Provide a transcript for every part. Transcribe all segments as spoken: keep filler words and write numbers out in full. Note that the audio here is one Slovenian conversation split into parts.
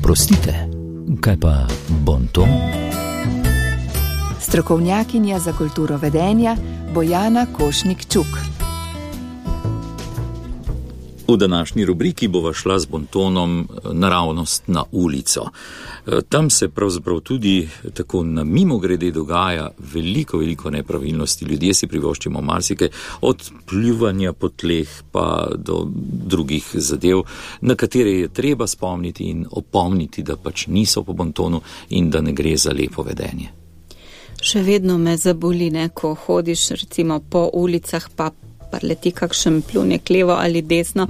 Oprostite, kaj pa bonton? Strokovnjakinja za kulturo vedenja Bojana Košnik-Čuk. V današnji rubriki bova šla z bontonom naravnost na ulico. Tam se pravzaprav tudi tako na mimogrede dogaja veliko, veliko nepravilnosti. Ljudje si privoščimo marsikaj, od pljuvanja po tleh pa do drugih zadev, na katere je treba spomniti in opomniti, da pač niso po bontonu in da ne gre za lepo vedenje. Še vedno me zaboli, ne, ko hodiš recimo po ulicah, pa leti kakšen pljunek levo ali desno.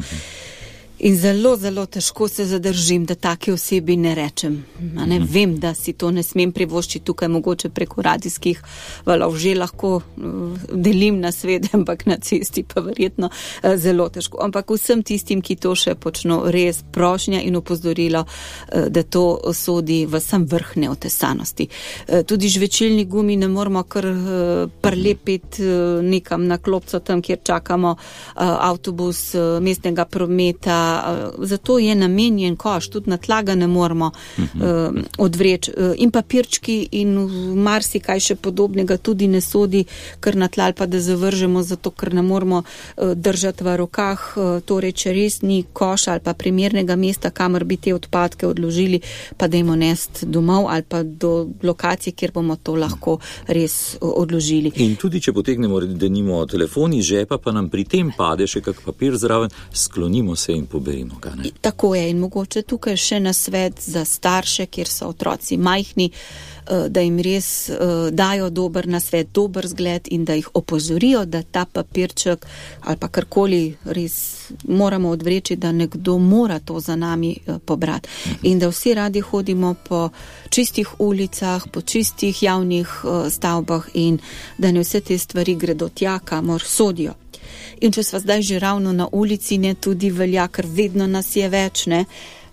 In zelo, zelo težko se zadržim, da take osebi ne rečem. A ne, vem, da si to ne smem privoščiti tukaj, mogoče preko radijskih valov že lahko delim na svet, ampak na cesti pa verjetno zelo težko. Ampak vsem tistim, ki to še počno, res prošnja in opozorilo, da to sodi v sam vrh neotesanosti. Tudi žvečilni gumi ne moramo kar prlepiti nekam na klopco tam, kjer čakamo avtobus mestnega prometa. Zato je namenjen koš, tudi na tlaga ne moramo uh, odvreči. In papirčki in marsikaj še podobnega tudi ne sodi, kar na tla ali pa da zavržemo, zato ker ne moramo uh, držati v rokah. Uh, torej, če res ni koša ali pa primernega mesta, kamor bi te odpadke odložili, pa dajmo nest domov ali pa do lokacije, kjer bomo to lahko res uh, odložili. In tudi, če potegnemo, da nimamo telefon iz žepa, pa nam pri tem pade še kak papir zraven, sklonimo se in poberimo ga, ne? Tako je, in mogoče tukaj še nasvet za starše, kjer so otroci majhni, da jim res dajo dober nasvet, dober zgled in da jih opozorijo, da ta papirček ali pa karkoli res moramo odvreči, da nekdo mora to za nami pobrati. In da vsi radi hodimo po čistih ulicah, po čistih javnih stavbah in da ne vse te stvari gredo tja, kamor sodijo. In če sva zdaj že ravno na ulici, ne, tudi velja, ker vedno nas je več, ne,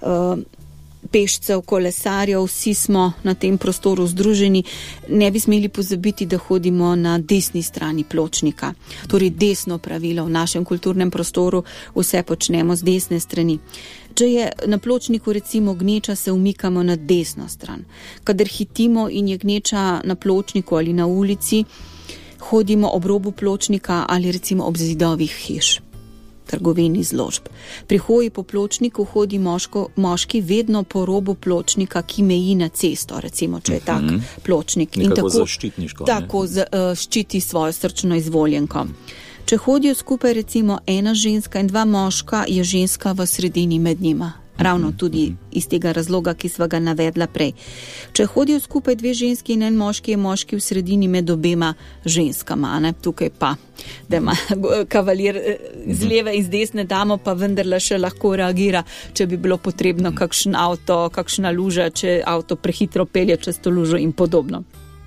pešcev, kolesarjev, vsi smo na tem prostoru združeni, ne bi smeli pozabiti, da hodimo na desni strani pločnika. Torej desno pravilo v našem kulturnem prostoru, vse počnemo z desne strani. Če je na pločniku recimo gneča, se umikamo na desno stran. Kadar hitimo in je gneča na pločniku ali na ulici, hodimo ob robu pločnika ali recimo ob zidovih hiš, trgovin, izložb. Pri hoji po pločniku hodi moško, moški vedno po robu pločnika, ki meji na cesto, recimo, če je tak uh-huh. pločnik. Nekako in tako zaščitniško. Tako z, uh, ščiti svojo srčno izvoljenko. Če hodijo skupaj recimo ena ženska in dva moška, je ženska v sredini med njima. Ravno tudi iz tega razloga, ki sva ga navedla prej. Če hodijo skupaj dve ženski in en moški, je moški v sredini med obema ženskama, ne? Tukaj pa, da ima kavalir z leve in z desne damo, pa vendarle še lahko reagira, če bi bilo potrebno kakšen avto, kakšna luža, če avto prehitro pelje čez to lužo in podobno.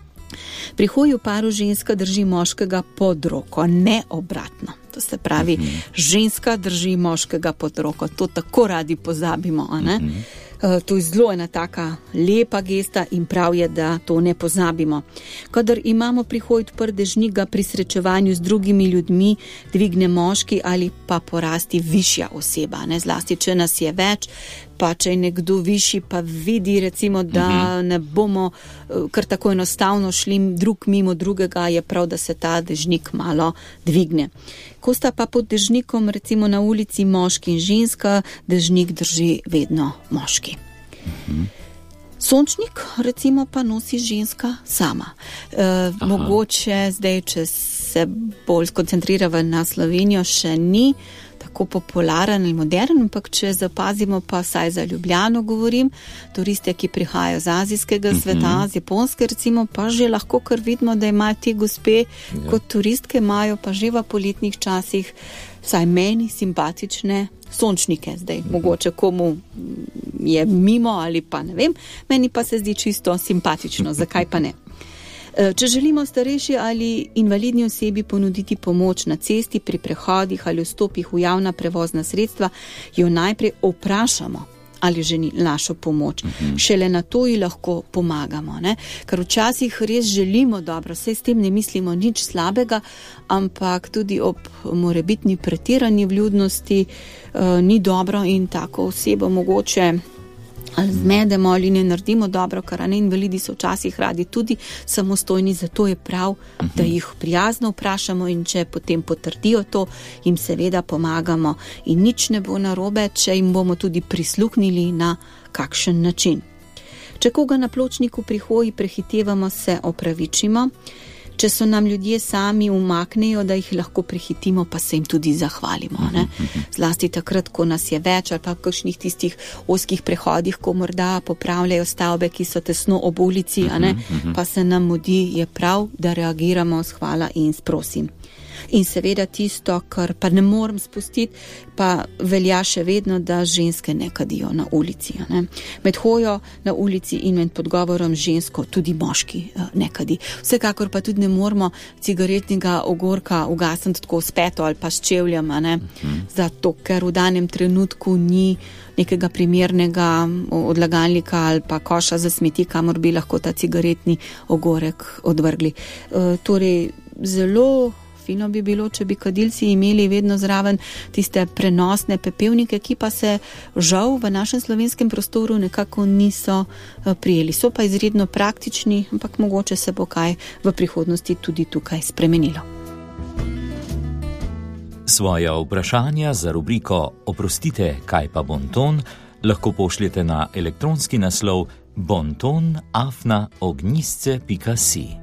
Pri hoji v paru ženska drži moškega pod roko, ne obratno. To se pravi, ženska drži moškega pod roko. To tako radi pozabimo, a ne? To je zelo ena taka lepa gesta in prav je, da to ne pozabimo. Kadar imamo pri hoji odprt dežnik, ga pri srečevanju z drugimi ljudmi dvigne moški ali pa porasti višja oseba, ne? Zlasti, če nas je več, pa če je nekdo višji, pa vidi recimo, da uh-huh. ne bomo kar tako enostavno šli drug mimo drugega, je prav, da se ta dežnik malo dvigne. Ko sta pa pod dežnikom recimo na ulici moški in ženska, dežnik drži vedno moški. Uh-huh. Sončnik recimo pa nosi ženska sama. E, mogoče zdaj, če se bolj skoncentrirava na Slovenijo, še ni tako popularen in modern, ampak če zapazimo, pa saj za Ljubljano govorim, turiste, ki prihajajo z azijskega sveta, z Japonske recimo, pa že lahko kar vidimo, da imajo te gospe ja. Kot turistke, imajo pa že v poletnih časih vsaj meni simpatične sončnike. Zdaj, mogoče komu je mimo ali pa ne vem, meni pa se zdi čisto simpatično, zakaj pa ne. Če želimo starejši ali invalidni osebi ponuditi pomoč na cesti, pri prehodih ali vstopih v javna prevozna sredstva, jo najprej vprašamo, ali želi našo pomoč. Uh-huh. Šele na to ji lahko pomagamo, ne? Ker včasih res želimo dobro, saj s tem ne mislimo nič slabega, ampak tudi ob morebitni pretirani vljudnosti uh, ni dobro in tako osebo mogoče ali zmedemo ali ne naredimo dobro, kar ne, invalidi so včasih radi tudi samostojni, zato je prav, da jih prijazno vprašamo in če potem potrdijo to, jim seveda pomagamo in nič ne bo narobe, če jim bomo tudi prisluhnili na kakšen način. Če koga na pločniku pri hoji prehitevamo, se opravičimo. Če so nam ljudje sami umaknejo, da jih lahko prehitimo, pa se jim tudi zahvalimo. Ne? Zlasti takrat, ko nas je več ali pa v kakšnih tistih ozkih prehodih, ko morda popravljajo stavbe, ki so tesno ob ulici, a ne? Pa se nam mudi, je prav, da reagiramo s hvala in s prosim. In seveda tisto, kar pa ne morem spustiti, pa velja še vedno, da ženske ne kadijo na ulici. Ne? Med hojo na ulici in med podgovorom žensko tudi moški ne kadi. Vsekakor pa tudi ne moramo cigaretnega ogorka ugasniti tako s peto ali pa s čevljem, ne? Zato, ker v danem trenutku ni nekega primernega odlagalnika ali pa koša za smeti, kamor bi lahko ta cigaretni ogorek odvrgli. E, torej, zelo fino bi bilo, če bi kadilci imeli vedno zraven tiste prenosne pepelnike, ki pa se žal v našem slovenskem prostoru nekako niso prijeli. So pa izredno praktični, ampak mogoče se bo kaj v prihodnosti tudi tukaj spremenilo. Svoja vprašanja za rubriko Oprostite, kaj pa bonton, lahko pošljete na elektronski naslov bonton afna ognjisce pika si.